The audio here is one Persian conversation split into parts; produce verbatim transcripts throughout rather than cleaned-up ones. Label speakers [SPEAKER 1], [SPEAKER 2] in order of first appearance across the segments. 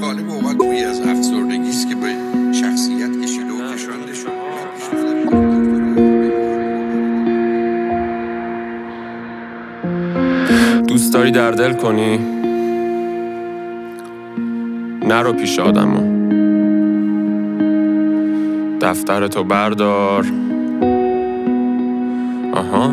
[SPEAKER 1] طالب اوقات گویی از افسردگی است که به شخصیت کشیده و کشانده شد.
[SPEAKER 2] دوست داری در دل کنی؟ نرو پیش آدمو، دفترتو بردار. آها،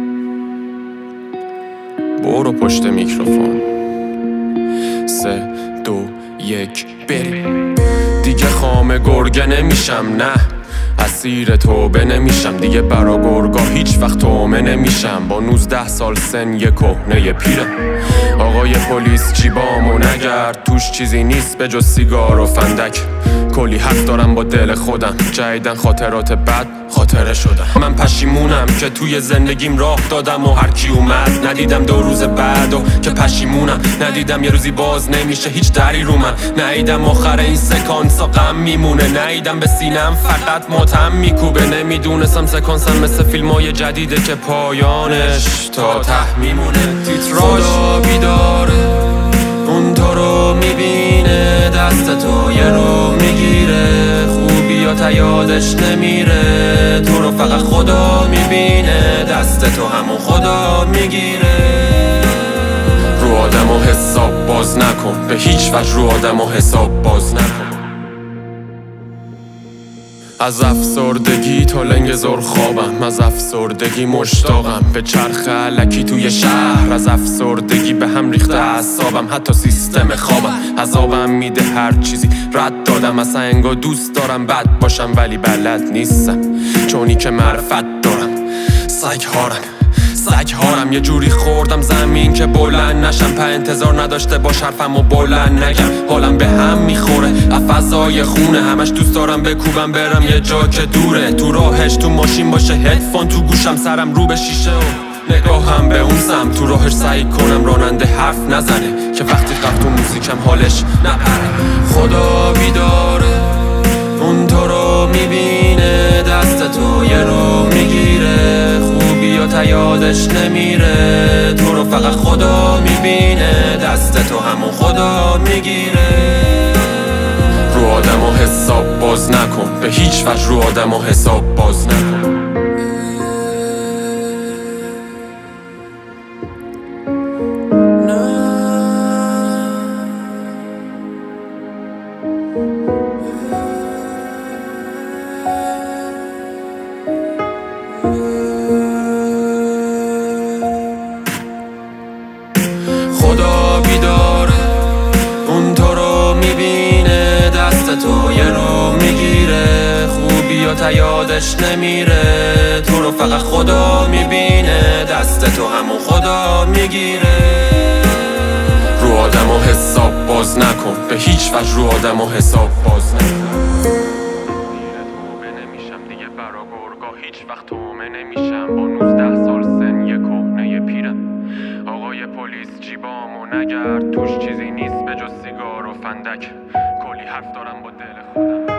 [SPEAKER 2] برو پشت میکروفون. سه دو یک بریم. دیگه خامه گرگه نمیشم، نه اسیر توبه نمیشم. دیگه برا گرگا هیچ وقت تومه نمیشم. با نوزده سال سن یه کهنه یه پیره. آقای پلیس جیبامو نگرد، توش چیزی نیست به جز سیگار و فندک. کلی حق دارم با دل خودم، جدیدن خاطرات بد خاطره شدم. من پشیمونم که توی زندگیم راه دادم و هر کی اومد ندیدم. دو روز بعد و که پشیمونم ندیدم یه روزی باز نمیشه هیچ دری رو من. ندیدم آخر این سکانسا غم میمونه. ندیدم به سینم فقط ماتم میکوبه. نمیدونستم سکانسم مثل فیلمای جدیده که پایانش تا ته میمونه. تیتراژ بیداره اون تو رو میبینه، دست تو یه رو میگیره. خوبیات یادش نمیره، تو رو فقط خدا میبینه. دست تو همون خدا میگیره. رو آدم و حساب باز نکن، به هیچ وجه رو آدم و حساب باز نکن. از افسردگی تا لنگ زور خوابم، از افسردگی مشتاقم به چرخ علکی توی شهر. از افسردگی به هم ریخته اعصابم، حتی سیستم خوابم عذابم میده. هر چیزی رد دادم، اصلا انگار دوست دارم بد باشم ولی بلد نیستم، چونی که معرفت دارم. سگ هارم سگ هارم یه جوری خوردم زمین که بلند نشم. په انتظار نداشته باش حرفم و بلند نگم. حالم به هم میخوره افضای خونه، همش دوست دارم بکوبم برم یه جا که دوره. تو راهش تو ماشین باشه هدفون تو گوشم، سرم رو به شیشه و نگاهم به اون سم. تو راهش سعی کنم راننده حرف نزنه که وقتی قفت و موزیکم حالش نپره. خدا بیداره اون تو رو میبینه، دست تو یه رو میگیره. خوبیات یادش نمیره، تو رو فقط خدا میبینه. دست تو همون خدا میگیره. رو آدم و حساب باز نکن، به هیچ وجه رو آدم و حساب باز نکن. خدا بیداره اون تو رو میبینه، دست تو یه رو میگیره. خوبیات یادش نمیره، تو رو فقط خدا میبینه. دست تو همون خدا میگیره. رو آدم و حساب باز نکن، به هیچ وجه رو آدم و حساب باز نکن. دیگه برا گرگا هیچ وقت تومه نمیشم. با نوزده سال سن یه کهنه یه پیرم. آقای پلیس جیبامو نگرد، توش چیزی نیست به جز سیگار و فندک. کلی حرف دارم با دل خودم.